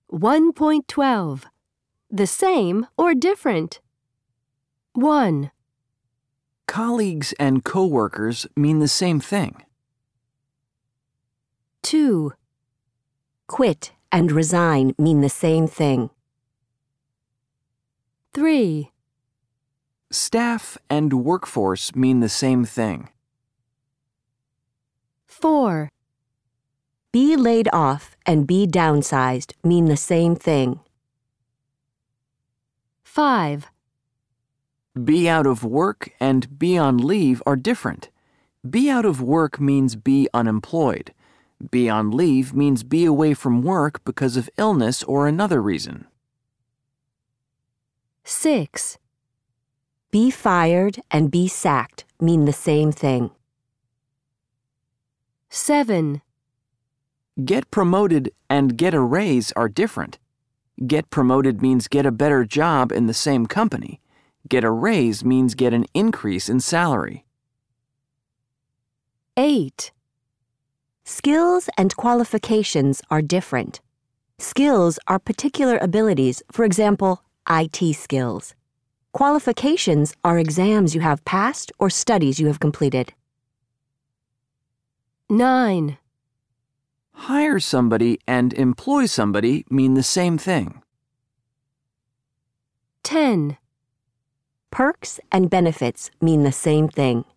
1.12. The same or different? 1, Colleagues and coworkers mean the same thing. 2, Quit and resign mean the same thing. 3, Staff and workforce mean the same thing. 4, Be laid off and be downsized mean the same thing. 5, Be out of work and be on leave are different. Be out of work means be unemployed. Be on leave means be away from work because of illness or another reason. 6, Be fired and be sacked mean the same thing. 7, Get promoted and get a raise are different. Get promoted means get a better job in the same company. Get a raise means get an increase in salary. 8, Skills and qualifications are different. Skills are particular abilities, for example, IT skills. Qualifications are exams you have passed or studies you have completed. 9, Hire somebody and employ somebody mean the same thing. 10. Perks and benefits mean the same thing.